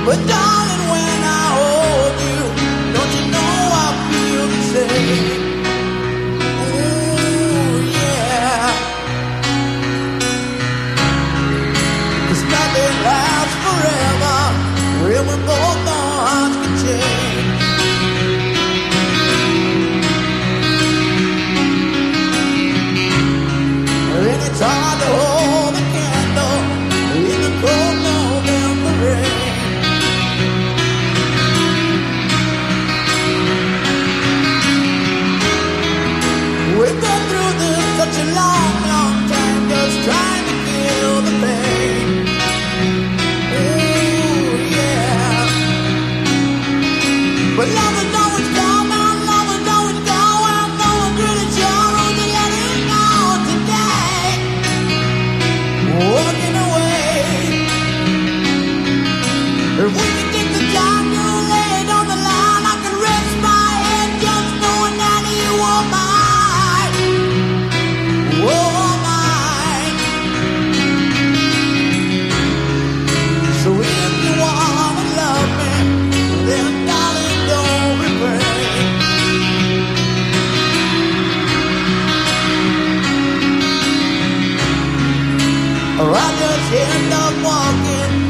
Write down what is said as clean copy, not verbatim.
But darling, when I hold you, don't you know I feel the same? Ooh, yeah. 'Cause nothing lasts forever, when we both our hearts can change. And it's hard to hold a candle in the cold November rain. We've been through this such a long, long time, just trying to kill the pain. Ooh, yeah. But love is always gone, and love is always gone, and no one's really sure who to let it go today. Walking away. If we can take the time to lay it on the line, I can rest my head just knowing that you are mine. Oh, mine. So if you wanna love me, then darling, don't refrain. Or I just end up walking